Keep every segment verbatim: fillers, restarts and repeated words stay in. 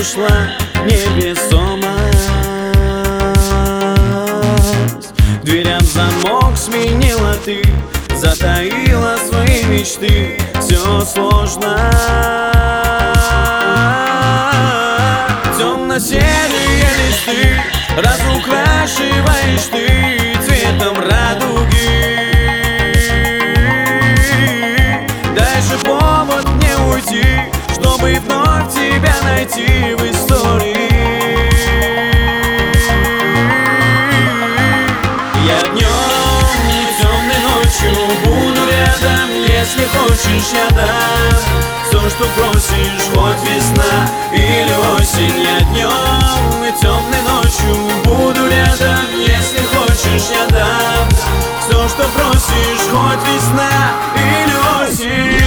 ушла невесомость. К дверям замок сменила ты, затаила свои мечты. Все сложно. Темно-серые листы разукрашиваешь ты цветом радуги. Дай же повод мне уйти, чтобы вновь тебя найти в истории. Я днем и темной ночью буду рядом, если хочешь, я дам все, что просишь, хоть весна или осень. Я днем и темной ночью буду рядом, если хочешь, я дам все, что просишь, хоть весна или осень.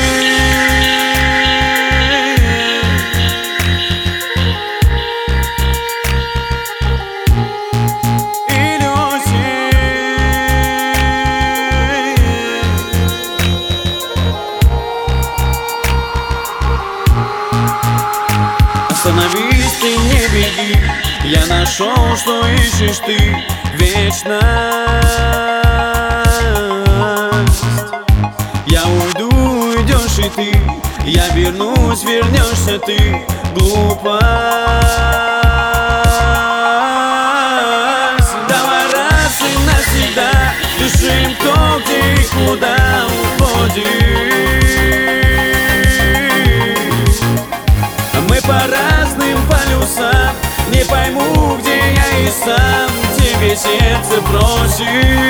Остановись, ты не беги, я нашел, что ищешь ты, вечность. Я уйду, уйдешь и ты, я вернусь, вернешься ты, глупость. Давай раз и навсегда решим, кто, где и куда уходит. Мы по разным полюсам, не пойму, где я и сам тебе сердце просит.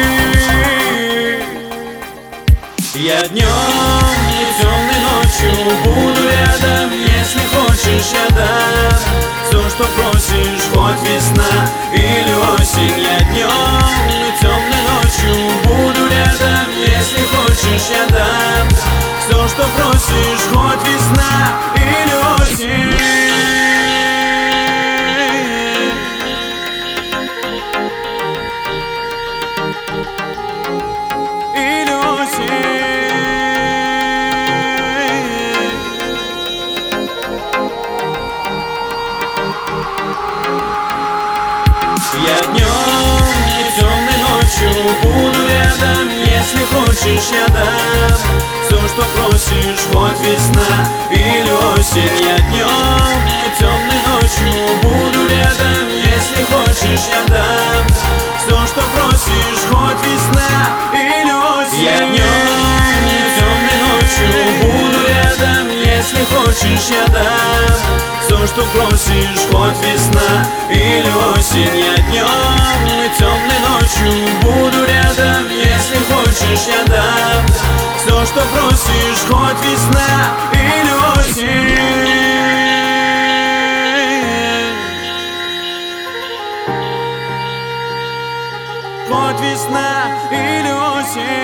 Я днем и темной ночью буду рядом, если хочешь, я дам все, что просишь, хоть весна или осень. Я днем и темной ночью буду рядом, если хочешь, я дам все, что просишь, хоть весна или осень. Или осень. Я днем и темной ночью буду рядом, если хочешь, я дам все, что просишь, хоть весна или осень. Я днем и темной ночью буду рядом, если хочешь, я дам все, что просишь, хоть весна или осень. Я днем и темной ночью буду рядом, если хочешь, я дам все, что просишь, хоть весна или осень. Я днем и темной ночью буду рядом, если хочешь, я дам все, что просишь, хоть весна или осень. Хоть весна или осень.